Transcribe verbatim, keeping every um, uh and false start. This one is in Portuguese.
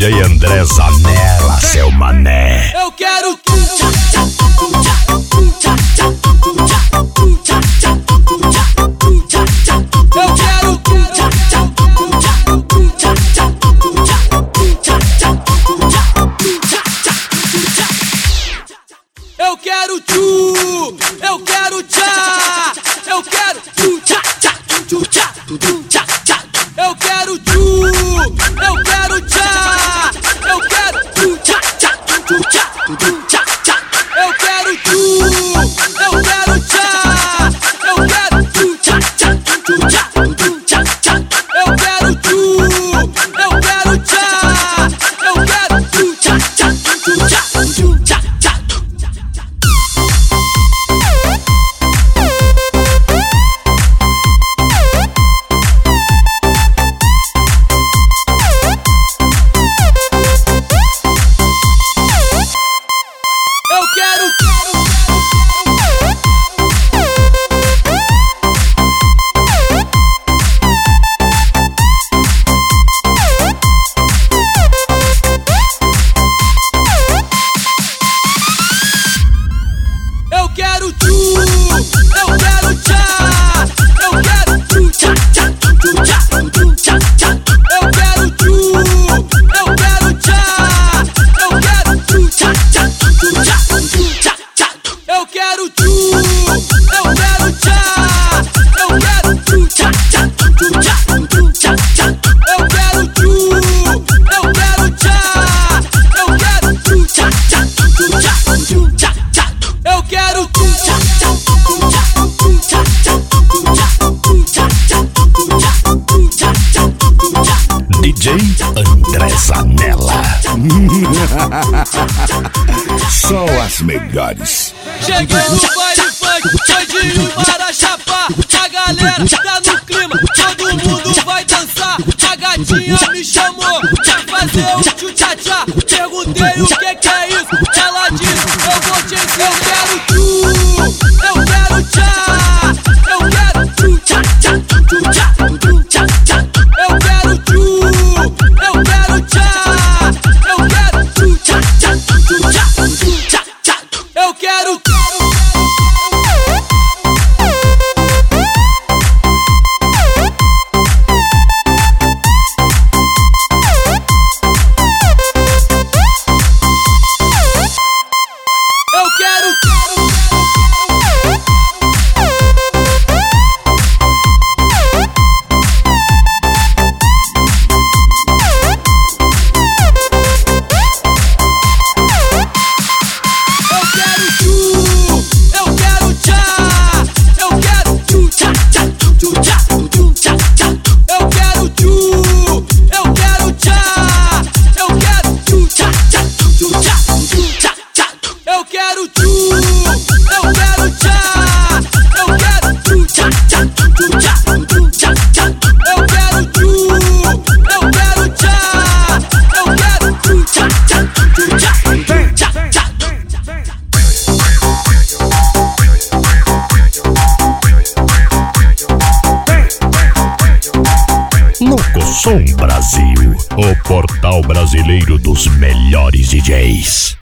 D J André Zanella, seu mané. Eu quero Eu quero Eu quero tchu, eu quero tchá, eu quero tchu tchá tchá tchu tchá tchu tchá tchá. Eu quero tchu, eu quero tchá, eu quero tchu tchá tchá tchu tchá tchu tchá tchá. Eu quero tchu, eu quero tchá, eu quero tchu tchá tchá tchu tchá tchu tchá tchá. Eu quero tchu, eu quero tchá, eu quero tchu tchá tchá tchu tchá tchu tchá tchá. Eu quero Eu quero tchu, eu quero tchá, eu quero tchu tchá tchá tchu tchá tchu tchá tchá. Eu quero tchu, eu quero tchá, eu quero tchu tchá tchá tchu tchá tchu tchá tchá. Eu quero tchu, eu quero tchá, eu quero tchu tchá tchá tchu tchá tchu tchá tchá. Eu quero tchu, eu quero tchá, eu quero tchu tchá tchá tchu tchá tchu tchá tchá. Eu quero tchu tchá tchá tchu tchá tchu tchá tchá tchu tchá tchu tchá tchá tchu tchá tchu tchá tchá tchu tchá. D J André Zanella. Só as melhores. Cheguei no baile funk, Xandinho para chapar. A galera tá no clima, todo mundo vai dançar. A gatinha me chamou pra fazer um tchu-tchá-tchá. Perguntei o que que é isso, ela disse, eu vou te ensinar. Eu quero tchu, eu quero tchá, eu quero tchu-tchá-tchá, tchu-tchá, tchu-tchá-tchá. Eu quero tchu, eu quero tchá, eu quero tchu-tchá-tchá, tchu-tchá, tchu-tchá-tchá. Eu quero Eu quero Eu quero tchu, eu quero tchá, eu quero tchu tchá tchá tchu tchá tchu tchá tchá. Eu quero tchu, eu quero tchá, eu quero tchu tchá tchá tchu tchá tchu tchá tchá. Eu quero tchu, eu quero tchá, eu quero tchu tchá tchá tchu tchá tchu tchá tchá. Eu quero tchu, eu quero tchá, eu quero tchu tchá tchá tchu tchá tchu tchá tchá. Locosom Brasil, o portal brasileiro dos melhores D Js.